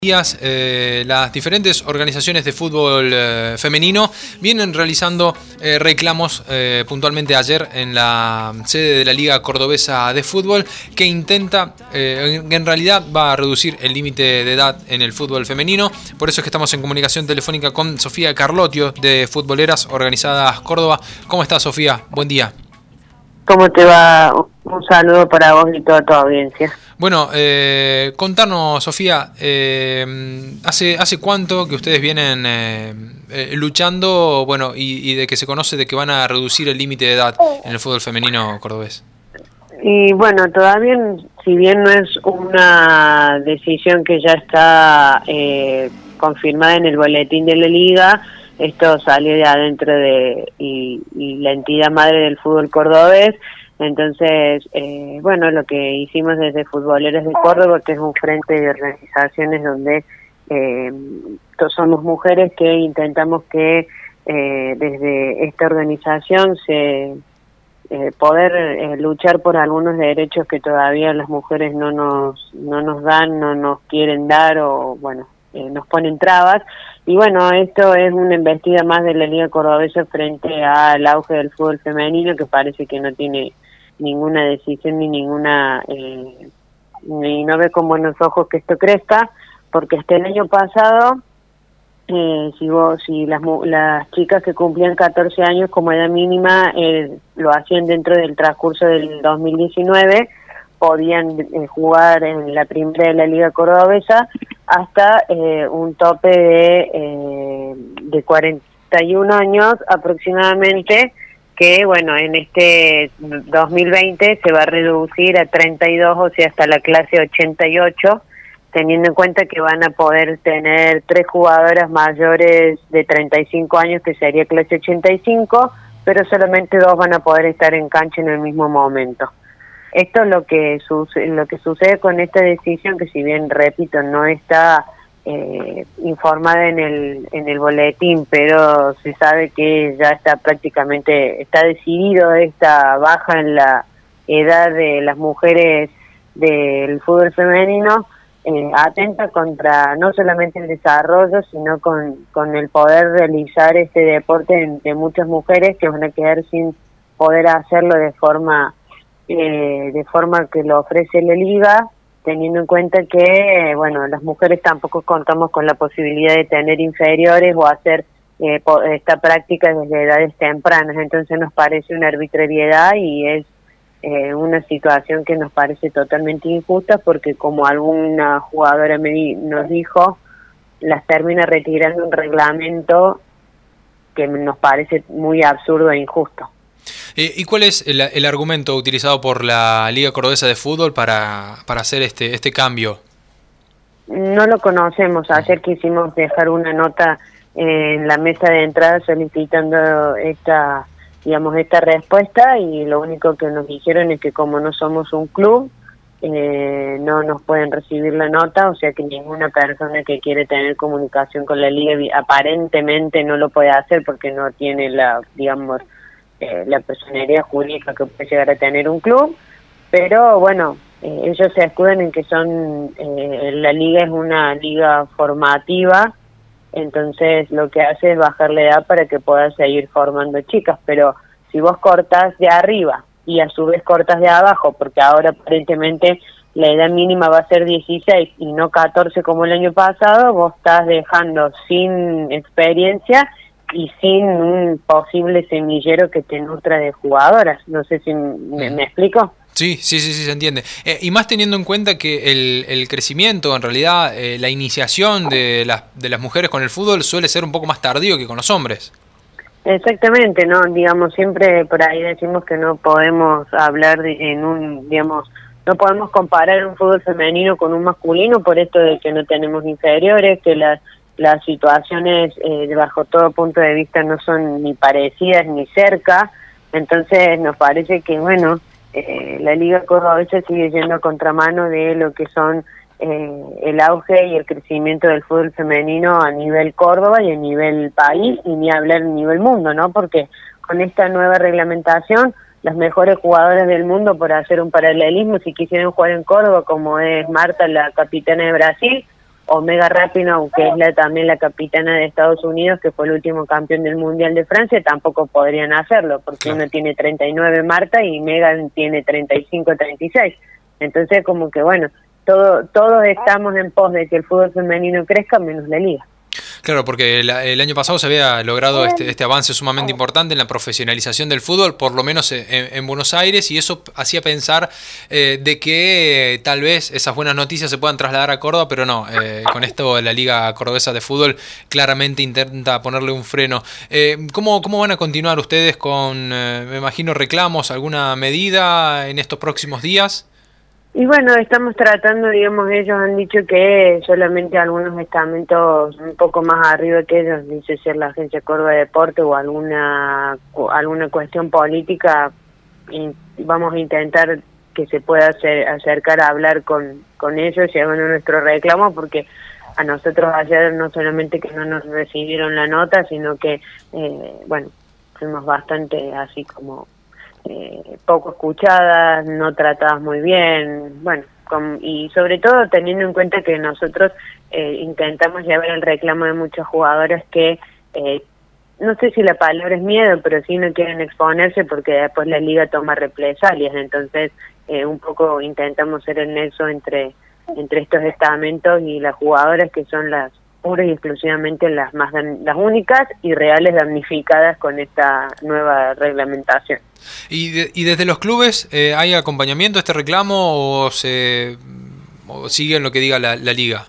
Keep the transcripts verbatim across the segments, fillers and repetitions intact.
días, eh, las diferentes organizaciones de fútbol eh, femenino vienen realizando eh, reclamos eh, puntualmente ayer en la sede de la Liga Cordobesa de Fútbol, que intenta, eh, en realidad va a reducir el límite de edad en el fútbol femenino. Por eso es que estamos en comunicación telefónica con Sofía Carlotio de Futboleras Organizadas Córdoba. ¿Cómo estás, Sofía? Buen día. ¿Cómo te va? Un saludo para vos y toda tu audiencia. Bueno, eh, contanos, Sofía, eh, ¿hace hace cuánto que ustedes vienen eh, eh, luchando, bueno, y, y de que se conoce de que van a reducir el límite de edad en el fútbol femenino cordobés? Y bueno, todavía, si bien no es una decisión que ya está eh, confirmada en el boletín de la Liga, esto salió de adentro de y, y la entidad madre del fútbol cordobés. Entonces, eh, bueno, lo que hicimos desde Futboleras de Córdoba, que es un frente de organizaciones donde eh, somos mujeres que intentamos que eh, desde esta organización se eh, poder eh, luchar por algunos derechos que todavía las mujeres no nos no nos dan, no nos quieren dar o, bueno, eh, nos ponen trabas. Y bueno, esto es una embestida más de la Liga Cordobesa frente al auge del fútbol femenino, que parece que no tiene ninguna decisión ni ninguna eh, ni no ve con buenos ojos que esto crezca, porque hasta el año pasado eh, si vos si las las chicas que cumplían catorce años como edad mínima eh, lo hacían dentro del transcurso del dos mil diecinueve, podían eh, jugar en la primera de la Liga Cordobesa hasta eh, un tope de eh, de cuarenta y un años aproximadamente, que bueno, en este dos mil veinte se va a reducir a treinta y dos, o sea, hasta la clase ochenta y ocho, teniendo en cuenta que van a poder tener tres jugadoras mayores de treinta y cinco años, que sería clase ochenta y cinco, pero solamente dos van a poder estar en cancha en el mismo momento. Esto es lo que, suce lo que sucede con esta decisión, que si bien, repito, no está Eh, informada en el en el boletín, pero se sabe que ya está prácticamente, está decidido esta baja en la edad de las mujeres del fútbol femenino, eh, atenta contra no solamente el desarrollo, sino con, con el poder realizar este deporte de, de muchas mujeres que van a quedar sin poder hacerlo de forma eh, de forma que lo ofrece la Liga, teniendo en cuenta que, bueno, las mujeres tampoco contamos con la posibilidad de tener inferiores o hacer eh, esta práctica desde edades tempranas. Entonces nos parece una arbitrariedad y es eh, una situación que nos parece totalmente injusta, porque como alguna jugadora me di nos dijo, las termina retirando un reglamento que nos parece muy absurdo e injusto. ¿Y cuál es el, el argumento utilizado por la Liga Cordobesa de Fútbol para, para hacer este, este cambio? No lo conocemos. Ayer quisimos dejar una nota en la mesa de entrada solicitando esta, digamos, esta respuesta, y lo único que nos dijeron es que como no somos un club, eh, no nos pueden recibir la nota, o sea que ninguna persona que quiere tener comunicación con la Liga aparentemente no lo puede hacer porque no tiene la, digamos, Eh, la personería jurídica que puede llegar a tener un club. Pero bueno, eh, ellos se escudan en que son eh, la liga es una liga formativa, entonces lo que hace es bajar la edad para que puedas seguir formando chicas. Pero si vos cortás de arriba y a su vez cortas de abajo, porque ahora aparentemente la edad mínima va a ser dieciséis y no catorce como el año pasado, vos estás dejando sin experiencia y sin un posible semillero que te nutra de jugadoras. No sé si me, me explico. Sí, sí, sí, sí, se entiende. Eh, y más teniendo en cuenta que el, el crecimiento, en realidad, eh, la iniciación de las, de las mujeres con el fútbol suele ser un poco más tardío que con los hombres. Exactamente, ¿no? Digamos, siempre por ahí decimos que no podemos hablar de, en un, digamos, no podemos comparar un fútbol femenino con un masculino, por esto de que no tenemos inferiores, que las las situaciones eh, bajo todo punto de vista no son ni parecidas ni cerca. Entonces nos parece que, bueno, eh, la Liga Cordobesa sigue yendo a contramano de lo que son eh, el auge y el crecimiento del fútbol femenino a nivel Córdoba y a nivel país, y ni hablar a nivel mundo, ¿no? Porque con esta nueva reglamentación, las mejores jugadoras del mundo, por hacer un paralelismo, si quisieran jugar en Córdoba, como es Marta, la capitana de Brasil, o Megan Rapinoe, que es la, también la capitana de Estados Unidos, que fue el último campeón del Mundial de Francia, tampoco podrían hacerlo, porque claro, uno tiene treinta y nueve, Marta, y Megan tiene treinta y cinco, treinta y seis. Entonces, como que bueno, todo, todos estamos en pos de que el fútbol femenino crezca, menos la liga. Claro, porque el, el año pasado se había logrado este, este avance sumamente importante en la profesionalización del fútbol, por lo menos en, en Buenos Aires, y eso hacía pensar eh, de que eh, tal vez esas buenas noticias se puedan trasladar a Córdoba, pero no, eh, con esto la Liga Cordobesa de Fútbol claramente intenta ponerle un freno. Eh, ¿cómo, ¿Cómo van a continuar ustedes con, eh, me imagino, reclamos, alguna medida en estos próximos días? Y bueno, estamos tratando, digamos, ellos han dicho que solamente algunos estamentos un poco más arriba que ellos, dice ser la Agencia Córdoba de Deporte o alguna alguna cuestión política, y vamos a intentar que se pueda hacer, acercar a hablar con, con ellos, llevando nuestro reclamo, porque a nosotros ayer no solamente que no nos recibieron la nota, sino que, eh, bueno, fuimos bastante así como... Eh, poco escuchadas, no tratadas muy bien, bueno, con, y sobre todo teniendo en cuenta que nosotros eh, intentamos llevar el reclamo de muchas jugadoras que, eh, no sé si la palabra es miedo, pero sí no quieren exponerse porque después la liga toma represalias, entonces eh, un poco intentamos ser el nexo entre, entre estos estamentos y las jugadoras que son las puras y exclusivamente las más las únicas y reales damnificadas con esta nueva reglamentación. ¿Y, de, y desde los clubes eh, hay acompañamiento a este reclamo o se o siguen lo que diga la, la liga?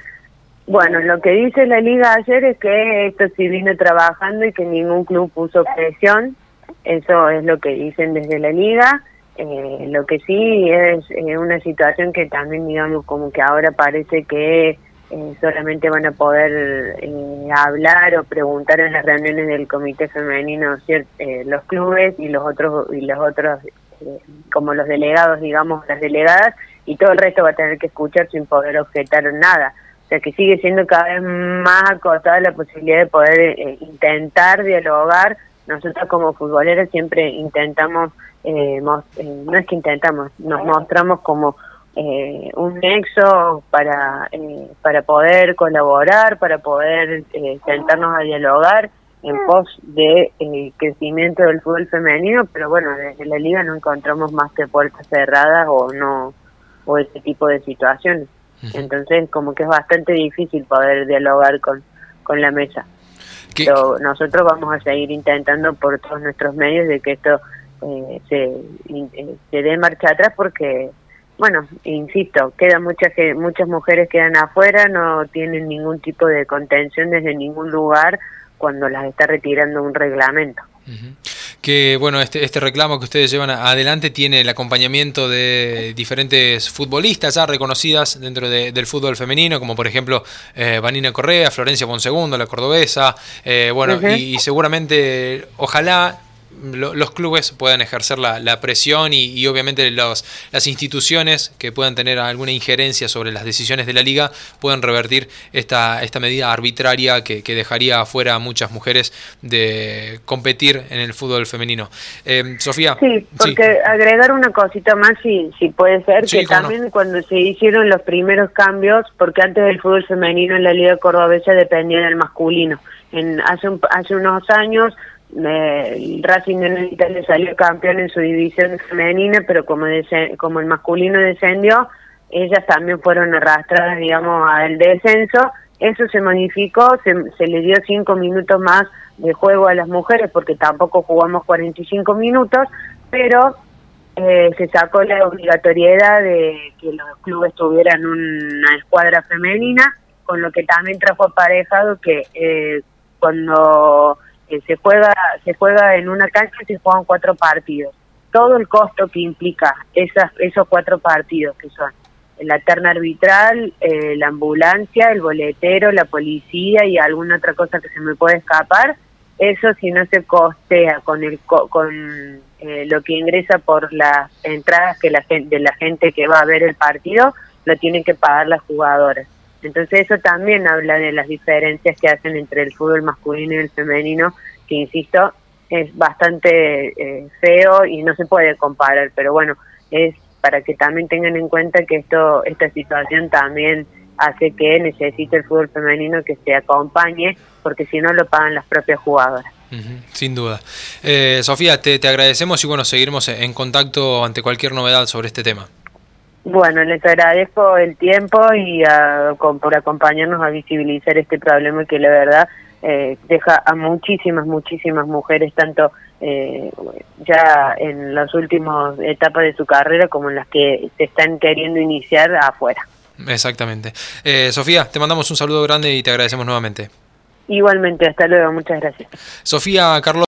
Bueno, lo que dice la liga ayer es que esto sí vino trabajando y que ningún club puso presión, eso es lo que dicen desde la liga. Eh, lo que sí es eh, una situación que también, digamos, como que ahora parece que Eh, solamente van a poder eh, hablar o preguntar en las reuniones del comité femenino eh, los clubes y los otros y los otros eh, como los delegados, digamos, las delegadas, y todo el resto va a tener que escuchar sin poder objetar nada. O sea que sigue siendo cada vez más acotada la posibilidad de poder eh, intentar dialogar. Nosotros como futboleros siempre intentamos, eh, most- eh, no es que intentamos, nos mostramos como Eh, un nexo para eh, para poder colaborar, para poder eh, sentarnos a dialogar en pos de eh, crecimiento del fútbol femenino, pero bueno, desde la liga no encontramos más que puertas cerradas o no o ese tipo de situaciones. Uh-huh. Entonces como que es bastante difícil poder dialogar con, con la mesa. ¿Qué? Pero nosotros vamos a seguir intentando por todos nuestros medios de que esto eh, se, eh, se dé marcha atrás, porque bueno, insisto, quedan muchas muchas mujeres quedan afuera, no tienen ningún tipo de contención desde ningún lugar cuando las está retirando un reglamento. Uh-huh. Que bueno, este este reclamo que ustedes llevan adelante tiene el acompañamiento de diferentes futbolistas ya reconocidas dentro de, del fútbol femenino, como por ejemplo eh, Vanina Correa, Florencia Bonsegundo, la cordobesa, eh, bueno, uh-huh. y, y seguramente, ojalá los clubes puedan ejercer la, la presión y, y obviamente los, las instituciones que puedan tener alguna injerencia sobre las decisiones de la liga puedan revertir esta, esta medida arbitraria que, que dejaría afuera a muchas mujeres de competir en el fútbol femenino. Eh, Sofía. Sí, porque sí. Agregar una cosita más, si, si puede ser, sí, que también no. Cuando se hicieron los primeros cambios, porque antes el fútbol femenino en la liga cordobesa dependía del masculino. En, hace, un, hace unos años el Racing de Italia salió campeón en su división femenina, pero como, dese, como el masculino descendió, ellas también fueron arrastradas, digamos, al descenso. Eso se modificó, se, se le dio cinco minutos más de juego a las mujeres, porque tampoco jugamos cuarenta y cinco minutos, pero eh, se sacó la obligatoriedad de que los clubes tuvieran una escuadra femenina, con lo que también trajo aparejado que eh, cuando Eh, se juega se juega en una cancha, se juegan cuatro partidos. Todo el costo que implica esas, esos cuatro partidos, que son la terna arbitral, eh, la ambulancia, el boletero, la policía y alguna otra cosa que se me puede escapar, eso si no se costea con el co con eh, lo que ingresa por las entradas que la gente, de la gente que va a ver el partido, lo tienen que pagar las jugadoras. Entonces eso también habla de las diferencias que hacen entre el fútbol masculino y el femenino, que insisto, es bastante eh, feo y no se puede comparar, pero bueno, es para que también tengan en cuenta que esto esta situación también hace que necesite el fútbol femenino que se acompañe, porque si no lo pagan las propias jugadoras. Uh-huh, sin duda. Eh, Sofía, te, te agradecemos y bueno, seguiremos en contacto ante cualquier novedad sobre este tema. Bueno, les agradezco el tiempo y a, con, por acompañarnos a visibilizar este problema que la verdad eh, deja a muchísimas, muchísimas mujeres, tanto eh, ya en las últimas etapas de su carrera como en las que se están queriendo iniciar afuera. Exactamente. Eh, Sofía, te mandamos un saludo grande y te agradecemos nuevamente. Igualmente, hasta luego, muchas gracias. Sofía Carlos.